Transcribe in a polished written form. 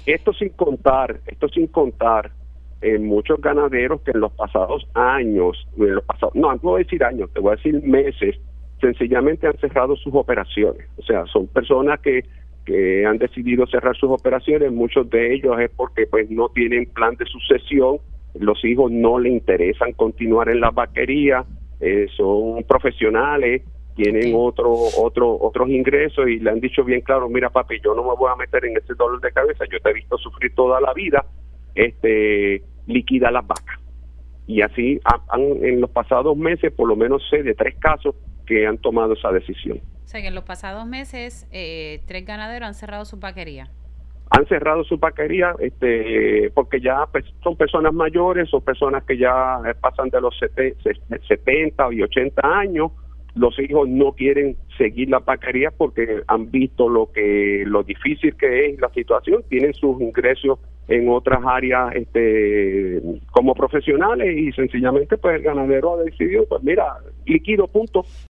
Esto sin contar muchos ganaderos que en los pasados años, no puedo decir años, te voy a decir meses, sencillamente han cerrado sus operaciones. O sea, son personas que han decidido cerrar sus operaciones. Muchos de ellos es porque pues no tienen plan de sucesión, los hijos no le interesan continuar en la vaquería, son profesionales, tienen otros ingresos y le han dicho bien claro, mira papi, yo no me voy a meter en ese dolor de cabeza, yo te he visto sufrir toda la vida, liquida las vacas. Y así en los pasados meses, por lo menos sé de 3 casos que han tomado esa decisión. O sea que en los pasados meses 3 ganaderos han cerrado su vaquería. Han cerrado su vaquería porque ya son personas mayores, son personas que ya pasan de los 70 y 80 años. Los hijos no quieren seguir la vaquería porque han visto lo difícil que es la situación, tienen sus ingresos en otras áreas como profesionales y sencillamente pues el ganadero ha decidido, pues mira, liquido, punto,